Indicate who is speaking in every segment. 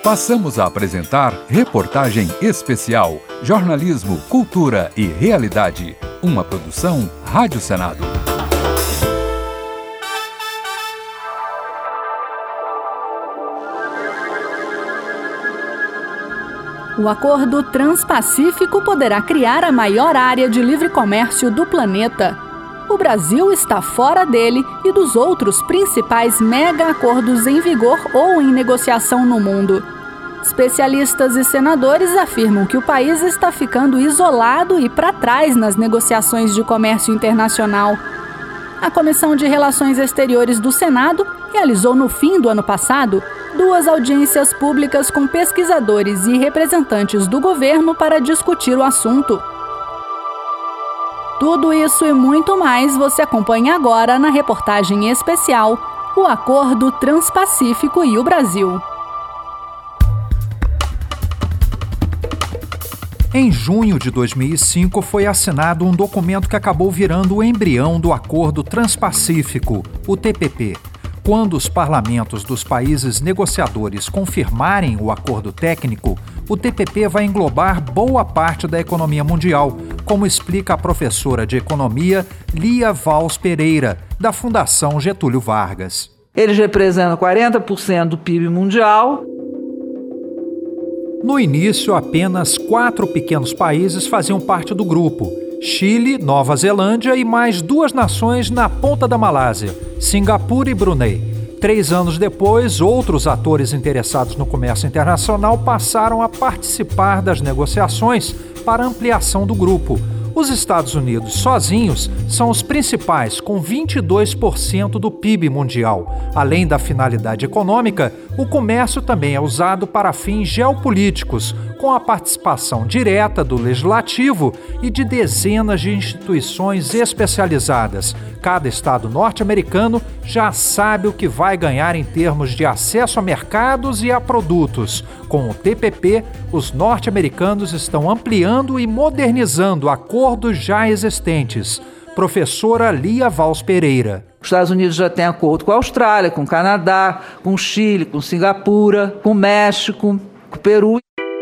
Speaker 1: Passamos a apresentar Reportagem Especial, Jornalismo, Cultura e Realidade. Uma produção Rádio Senado.
Speaker 2: O Acordo Transpacífico poderá criar a maior área de livre comércio do planeta. O Brasil está fora dele e dos outros principais mega-acordos em vigor ou em negociação no mundo. Especialistas e senadores afirmam que o país está ficando isolado e para trás nas negociações de comércio internacional. A Comissão de Relações Exteriores do Senado realizou no fim do ano passado 2 audiências públicas com pesquisadores e representantes do governo para discutir o assunto. Tudo isso e muito mais você acompanha agora na reportagem especial O Acordo Transpacífico e o Brasil.
Speaker 3: Em junho de 2005 foi assinado um documento que acabou virando o embrião do Acordo Transpacífico, o TPP. Quando os parlamentos dos países negociadores confirmarem o acordo técnico, o TPP vai englobar boa parte da economia mundial, como explica a professora de economia Lia Valls Pereira, da Fundação Getúlio Vargas.
Speaker 4: Eles representam 40% do PIB mundial.
Speaker 3: No início, apenas 4 pequenos países faziam parte do grupo: Chile, Nova Zelândia e mais 2 nações na ponta da Malásia, Singapura e Brunei. 3 anos depois, outros atores interessados no comércio internacional passaram a participar das negociações para ampliação do grupo. Os Estados Unidos sozinhos são os principais, com 22% do PIB mundial. Além da finalidade econômica, o comércio também é usado para fins geopolíticos, com a participação direta do legislativo e de dezenas de instituições especializadas. Cada estado norte-americano já sabe o que vai ganhar em termos de acesso a mercados e a produtos. Com o TPP, os norte-americanos estão ampliando e modernizando acordos já existentes. Professora Lia Valls Pereira.
Speaker 4: Os Estados Unidos já têm acordo com a Austrália, com o Canadá, com o Chile, com Singapura, com o México, com o Peru.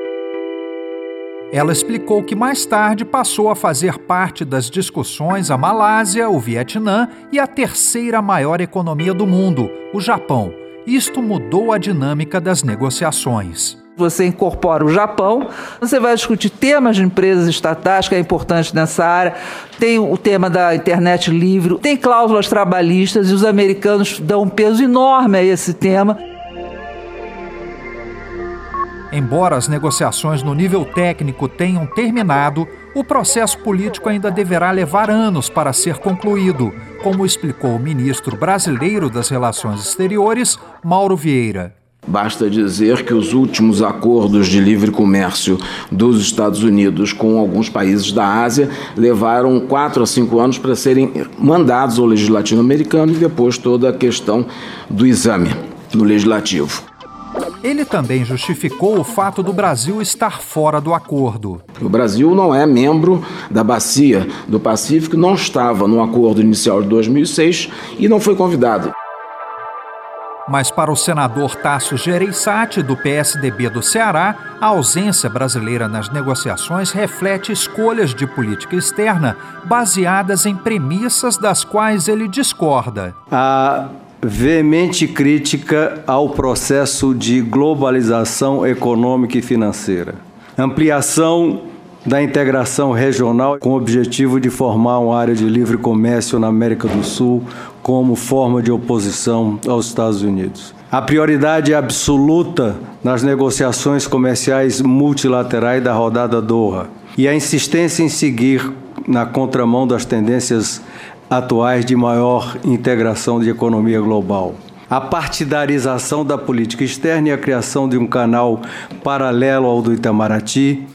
Speaker 3: Ela explicou que mais tarde passou a fazer parte das discussões a Malásia, o Vietnã e a terceira maior economia do mundo, o Japão. Isto mudou a dinâmica das negociações.
Speaker 4: Você incorpora o Japão, você vai discutir temas de empresas estatais, que é importante nessa área, tem o tema da internet livre, tem cláusulas trabalhistas e os americanos dão um peso enorme a esse tema.
Speaker 3: Embora as negociações no nível técnico tenham terminado, o processo político ainda deverá levar anos para ser concluído, como explicou o ministro brasileiro das Relações Exteriores, Mauro Vieira.
Speaker 5: Basta dizer que os últimos acordos de livre comércio dos Estados Unidos com alguns países da Ásia levaram 4 a 5 anos para serem mandados ao legislativo americano e depois toda a questão do exame no legislativo.
Speaker 3: Ele também justificou o fato do Brasil estar fora do acordo.
Speaker 5: O Brasil não é membro da Bacia do Pacífico, não estava no acordo inicial de 2006 e não foi convidado.
Speaker 3: Mas para o senador Tasso Gereissati, do PSDB do Ceará, a ausência brasileira nas negociações reflete escolhas de política externa baseadas em premissas das quais ele discorda.
Speaker 6: A veemente crítica ao processo de globalização econômica e financeira. Ampliação da integração regional com o objetivo de formar uma área de livre comércio na América do Sul como forma de oposição aos Estados Unidos. A prioridade absoluta nas negociações comerciais multilaterais da rodada Doha e a insistência em seguir na contramão das tendências atuais de maior integração de economia global. A partidarização da política externa e a criação de um canal paralelo ao do Itamaraty.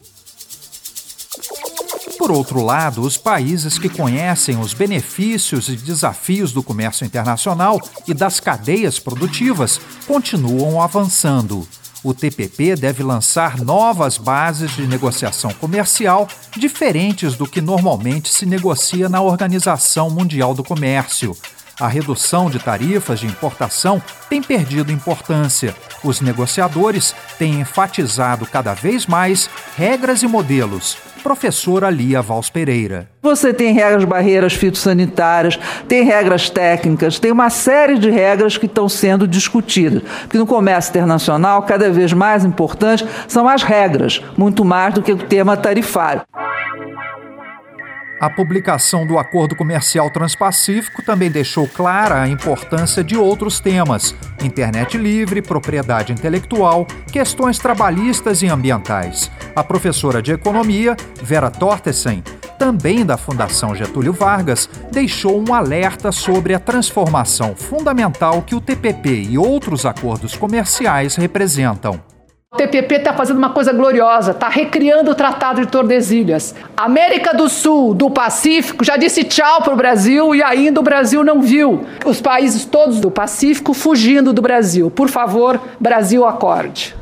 Speaker 3: Por outro lado, os países que conhecem os benefícios e desafios do comércio internacional e das cadeias produtivas continuam avançando. O TPP deve lançar novas bases de negociação comercial diferentes do que normalmente se negocia na Organização Mundial do Comércio. A redução de tarifas de importação tem perdido importância. Os negociadores têm enfatizado cada vez mais regras e modelos. Professora Lia Valls Pereira.
Speaker 4: Você tem regras, barreiras fitossanitárias, tem regras técnicas, tem uma série de regras que estão sendo discutidas. Porque no comércio internacional, cada vez mais importante são as regras, muito mais do que o tema tarifário.
Speaker 3: A publicação do Acordo Comercial Transpacífico também deixou clara a importância de outros temas: internet livre, propriedade intelectual, questões trabalhistas e ambientais. A professora de Economia, Vera Tortesen, também da Fundação Getúlio Vargas, deixou um alerta sobre a transformação fundamental que o TPP e outros acordos comerciais representam.
Speaker 7: O TPP está fazendo uma coisa gloriosa, está recriando o Tratado de Tordesilhas. A América do Sul, do Pacífico, já disse tchau para o Brasil e ainda o Brasil não viu. Os países todos do Pacífico fugindo do Brasil. Por favor, Brasil, acorde.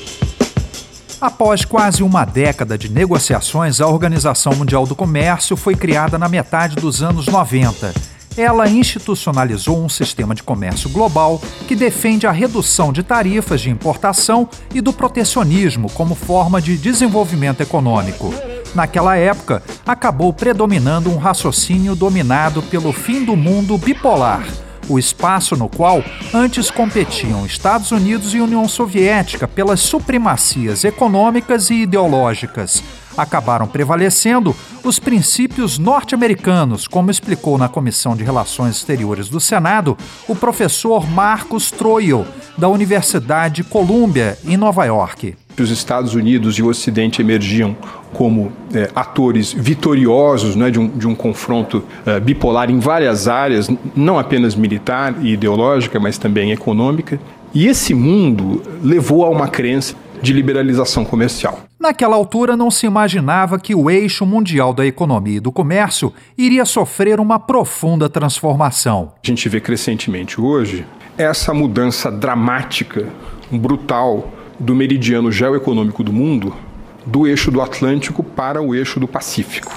Speaker 3: Após quase uma década de negociações, a Organização Mundial do Comércio foi criada na metade dos anos 90. Ela institucionalizou um sistema de comércio global que defende a redução de tarifas de importação e do protecionismo como forma de desenvolvimento econômico. Naquela época, acabou predominando um raciocínio dominado pelo fim do mundo bipolar, o espaço no qual antes competiam Estados Unidos e União Soviética pelas supremacias econômicas e ideológicas. Acabaram prevalecendo os princípios norte-americanos, como explicou na Comissão de Relações Exteriores do Senado o professor Marcus Troio, da Universidade Columbia, em Nova York.
Speaker 8: Os Estados Unidos e o Ocidente emergiam como atores vitoriosos, né, de um confronto bipolar em várias áreas, não apenas militar e ideológica, mas também econômica. E esse mundo levou a uma crença de liberalização comercial.
Speaker 3: Naquela altura não se imaginava que o eixo mundial da economia e do comércio iria sofrer uma profunda transformação.
Speaker 8: A gente vê crescentemente hoje essa mudança dramática, brutal, do meridiano geoeconômico do mundo, do eixo do Atlântico para o eixo do Pacífico.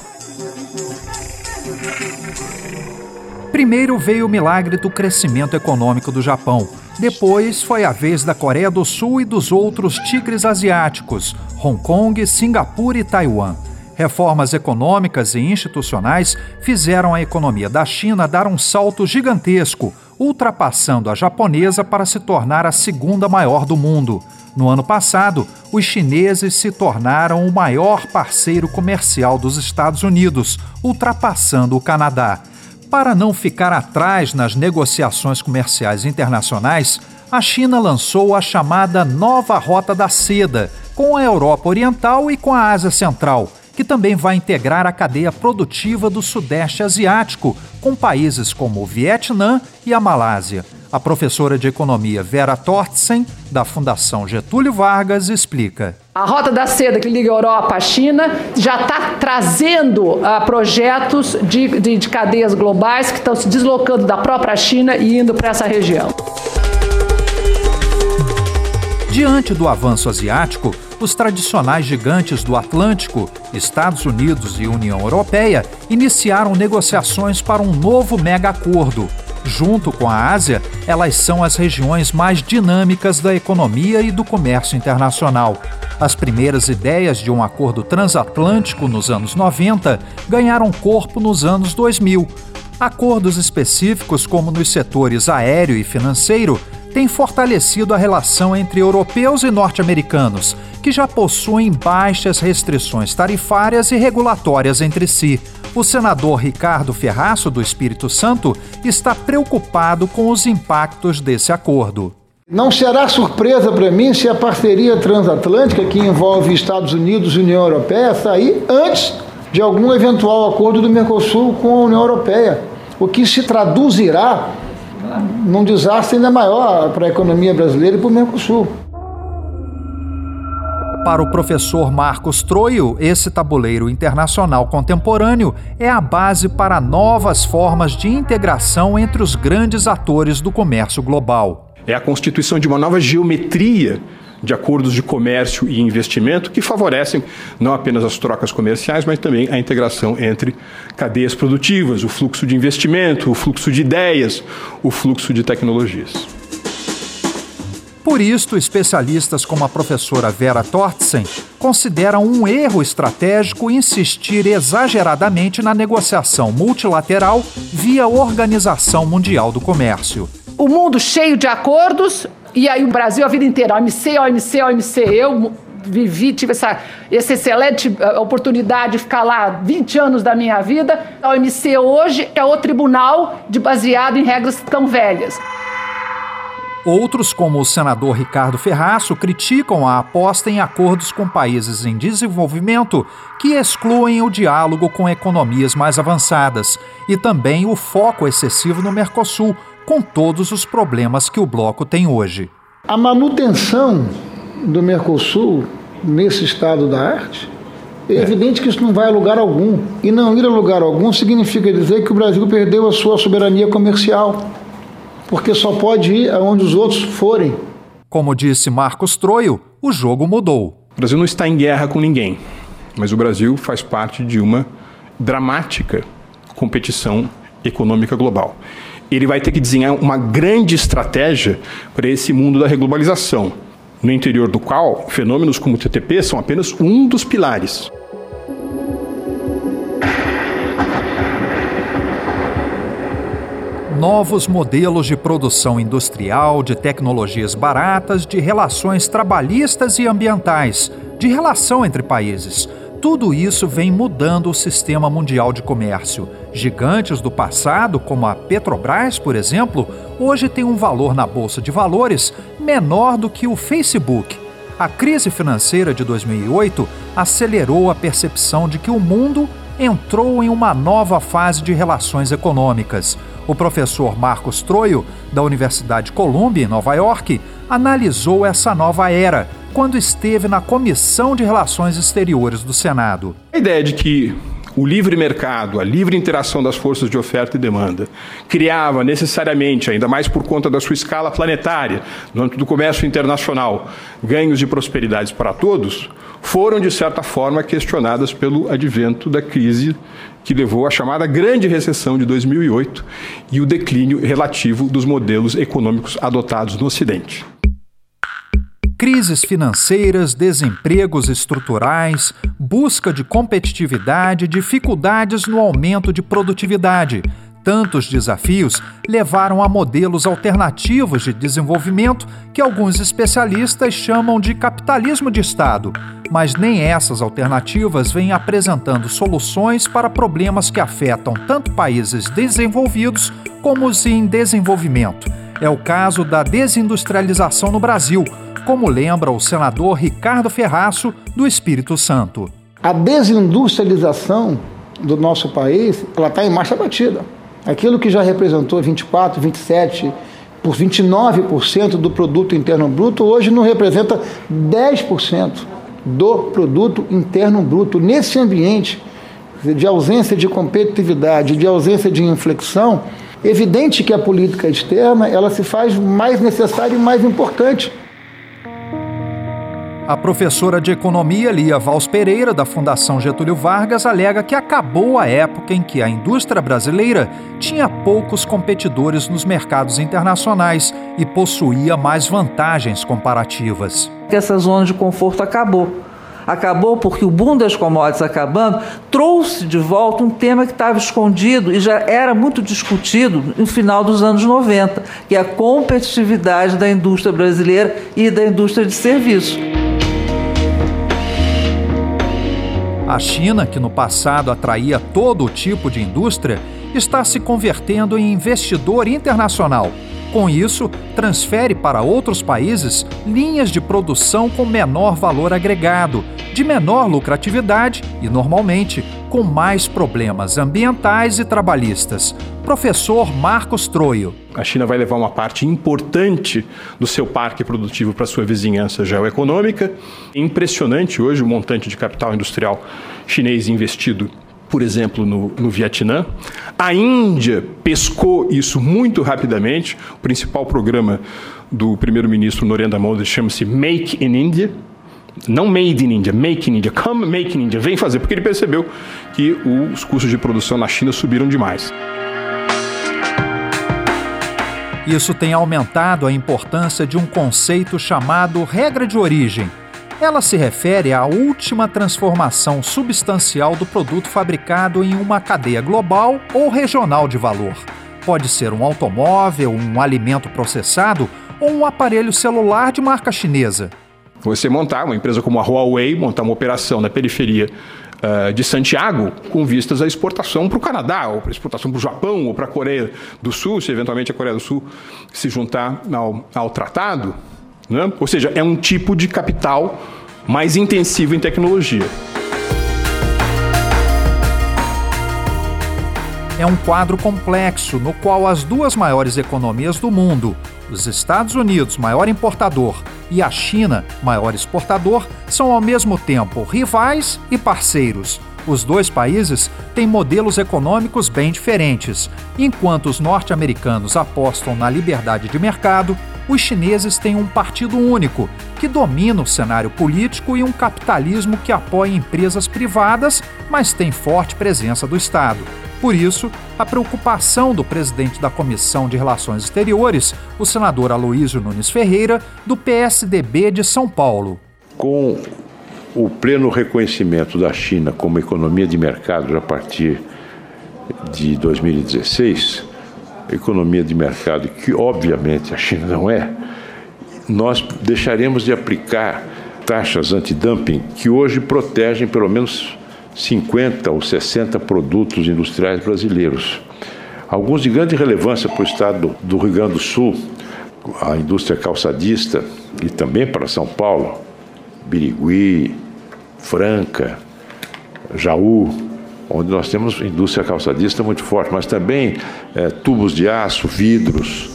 Speaker 3: Primeiro veio o milagre do crescimento econômico do Japão. Depois foi a vez da Coreia do Sul e dos outros tigres asiáticos, Hong Kong, Singapura e Taiwan. Reformas econômicas e institucionais fizeram a economia da China dar um salto gigantesco, ultrapassando a japonesa para se tornar a segunda maior do mundo. No ano passado, os chineses se tornaram o maior parceiro comercial dos Estados Unidos, ultrapassando o Canadá. Para não ficar atrás nas negociações comerciais internacionais, a China lançou a chamada Nova Rota da Seda, com a Europa Oriental e com a Ásia Central, que também vai integrar a cadeia produtiva do Sudeste Asiático, com países como o Vietnã e a Malásia. A professora de Economia Vera Tortsen, da Fundação Getúlio Vargas, explica.
Speaker 7: A Rota da Seda, que liga a Europa à China, já está trazendo projetos de cadeias globais que estão se deslocando da própria China e indo para essa região.
Speaker 3: Diante do avanço asiático, os tradicionais gigantes do Atlântico, Estados Unidos e União Europeia, iniciaram negociações para um novo mega-acordo. Junto com a Ásia, elas são as regiões mais dinâmicas da economia e do comércio internacional. As primeiras ideias de um acordo transatlântico nos anos 90 ganharam corpo nos anos 2000. Acordos específicos, como nos setores aéreo e financeiro, têm fortalecido a relação entre europeus e norte-americanos, que já possuem baixas restrições tarifárias e regulatórias entre si. O senador Ricardo Ferraço, do Espírito Santo, está preocupado com os impactos desse acordo.
Speaker 9: Não será surpresa para mim se a parceria transatlântica, que envolve Estados Unidos e União Europeia, sair antes de algum eventual acordo do Mercosul com a União Europeia, o que se traduzirá num desastre ainda maior para a economia brasileira e para o Mercosul.
Speaker 3: Para o professor Marcus Troio, esse tabuleiro internacional contemporâneo é a base para novas formas de integração entre os grandes atores do comércio global.
Speaker 8: É a constituição de uma nova geometria de acordos de comércio e investimento que favorecem não apenas as trocas comerciais, mas também a integração entre cadeias produtivas, o fluxo de investimento, o fluxo de ideias, o fluxo de tecnologias.
Speaker 3: Por isto, especialistas como a professora Vera Tortsen consideram um erro estratégico insistir exageradamente na negociação multilateral via Organização Mundial do Comércio.
Speaker 7: O mundo cheio de acordos, e aí o Brasil a vida inteira, OMC, OMC, OMC. Eu tive essa excelente oportunidade de ficar lá 20 anos da minha vida. A OMC hoje é o tribunal baseado em regras tão velhas.
Speaker 3: Outros, como o senador Ricardo Ferraço, criticam a aposta em acordos com países em desenvolvimento que excluem o diálogo com economias mais avançadas e também o foco excessivo no Mercosul, com todos os problemas que o bloco tem hoje.
Speaker 9: A manutenção do Mercosul nesse estado da arte, é evidente que isso não vai a lugar algum. E não ir a lugar algum significa dizer que o Brasil perdeu a sua soberania comercial, porque só pode ir aonde os outros forem.
Speaker 3: Como disse Marcos Troio, o jogo mudou.
Speaker 8: O Brasil não está em guerra com ninguém, mas o Brasil faz parte de uma dramática competição econômica global. Ele vai ter que desenhar uma grande estratégia para esse mundo da reglobalização, no interior do qual fenômenos como o TTP são apenas um dos pilares.
Speaker 3: Novos modelos de produção industrial, de tecnologias baratas, de relações trabalhistas e ambientais, de relação entre países. Tudo isso vem mudando o sistema mundial de comércio. Gigantes do passado, como a Petrobras, por exemplo, hoje têm um valor na Bolsa de Valores menor do que o Facebook. A crise financeira de 2008 acelerou a percepção de que o mundo entrou em uma nova fase de relações econômicas. O professor Marcos Troio, da Universidade Columbia, em Nova York, analisou essa nova era quando esteve na Comissão de Relações Exteriores do Senado.
Speaker 8: A ideia de que o livre mercado, a livre interação das forças de oferta e demanda, criava necessariamente, ainda mais por conta da sua escala planetária, no âmbito do comércio internacional, ganhos de prosperidade para todos, foram, de certa forma, questionadas pelo advento da crise que levou à chamada Grande Recessão de 2008 e o declínio relativo dos modelos econômicos adotados no Ocidente.
Speaker 3: Crises financeiras, desempregos estruturais, busca de competitividade, dificuldades no aumento de produtividade. Tantos desafios levaram a modelos alternativos de desenvolvimento que alguns especialistas chamam de capitalismo de Estado. Mas nem essas alternativas vêm apresentando soluções para problemas que afetam tanto países desenvolvidos como os em desenvolvimento. É o caso da desindustrialização no Brasil, como lembra o senador Ricardo Ferraço, do Espírito Santo.
Speaker 9: A desindustrialização do nosso país, ela está em marcha batida. Aquilo que já representou 24%, 27%, por 29% do produto interno bruto, hoje não representa 10% do produto interno bruto. Nesse ambiente de ausência de competitividade, de ausência de inflexão, é evidente que a política externa ela se faz mais necessária e mais importante.
Speaker 3: A professora de Economia Lia Valls Pereira, da Fundação Getúlio Vargas, alega que acabou a época em que a indústria brasileira tinha poucos competidores nos mercados internacionais e possuía mais vantagens comparativas.
Speaker 4: Essa zona de conforto acabou. Acabou porque o boom das commodities acabando trouxe de volta um tema que estava escondido e já era muito discutido no final dos anos 90, que é a competitividade da indústria brasileira e da indústria de serviços.
Speaker 3: A China, que no passado atraía todo tipo de indústria, está se convertendo em investidor internacional. Com isso, transfere para outros países linhas de produção com menor valor agregado, de menor lucratividade e, normalmente, com mais problemas ambientais e trabalhistas. Professor Marcos Troio.
Speaker 8: A China vai levar uma parte importante do seu parque produtivo para a sua vizinhança geoeconômica. É impressionante hoje o montante de capital industrial chinês investido, por exemplo, no Vietnã. A Índia pescou isso muito rapidamente. O principal programa do primeiro-ministro Narendra Modi chama-se Make in India. Não made in India, make in India, come make in India, vem fazer, porque ele percebeu que os custos de produção na China subiram demais.
Speaker 3: Isso tem aumentado a importância de um conceito chamado regra de origem. Ela se refere à última transformação substancial do produto fabricado em uma cadeia global ou regional de valor. Pode ser um automóvel, um alimento processado ou um aparelho celular de marca chinesa.
Speaker 8: Você montar uma empresa como a Huawei, montar uma operação na periferia de Santiago com vistas à exportação para o Canadá, ou para exportação para o Japão, ou para a Coreia do Sul, se eventualmente a Coreia do Sul se juntar ao tratado, né? Ou seja, é um tipo de capital mais intensivo em tecnologia.
Speaker 3: É um quadro complexo no qual as duas maiores economias do mundo, os Estados Unidos, maior importador, e a China, maior exportador, são ao mesmo tempo rivais e parceiros. Os dois países têm modelos econômicos bem diferentes. Enquanto os norte-americanos apostam na liberdade de mercado, os chineses têm um partido único, que domina o cenário político, e um capitalismo que apoia empresas privadas, mas tem forte presença do Estado. Por isso, a preocupação do presidente da Comissão de Relações Exteriores, o senador Aloísio Nunes Ferreira, do PSDB de São Paulo.
Speaker 10: Com o pleno reconhecimento da China como economia de mercado a partir de 2016, economia de mercado que obviamente a China não é, nós deixaremos de aplicar taxas antidumping que hoje protegem pelo menos 50 ou 60 produtos industriais brasileiros. Alguns de grande relevância para o estado do Rio Grande do Sul, a indústria calçadista, e também para São Paulo, Birigui, Franca, Jaú, onde nós temos indústria calçadista muito forte, mas também tubos de aço, vidros.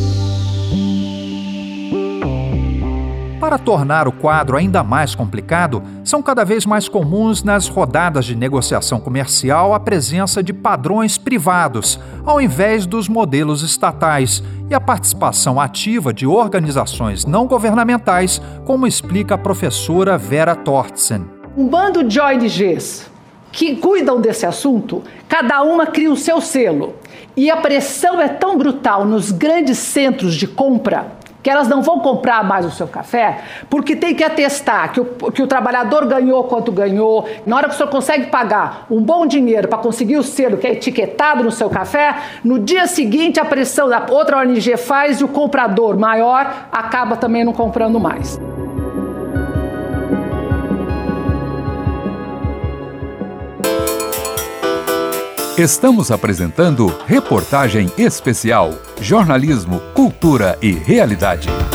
Speaker 3: Para tornar o quadro ainda mais complicado, são cada vez mais comuns nas rodadas de negociação comercial a presença de padrões privados, ao invés dos modelos estatais, e a participação ativa de organizações não governamentais, como explica a professora Vera Tortzen.
Speaker 7: Um bando de ONGs que cuidam desse assunto, cada uma cria o seu selo. E a pressão é tão brutal nos grandes centros de compra que elas não vão comprar mais o seu café, porque tem que atestar que o trabalhador ganhou quanto ganhou. Na hora que o senhor consegue pagar um bom dinheiro para conseguir o selo que é etiquetado no seu café, no dia seguinte a pressão da outra ONG faz e o comprador maior acaba também não comprando mais.
Speaker 1: Estamos apresentando Reportagem Especial, Jornalismo, Cultura e Realidade.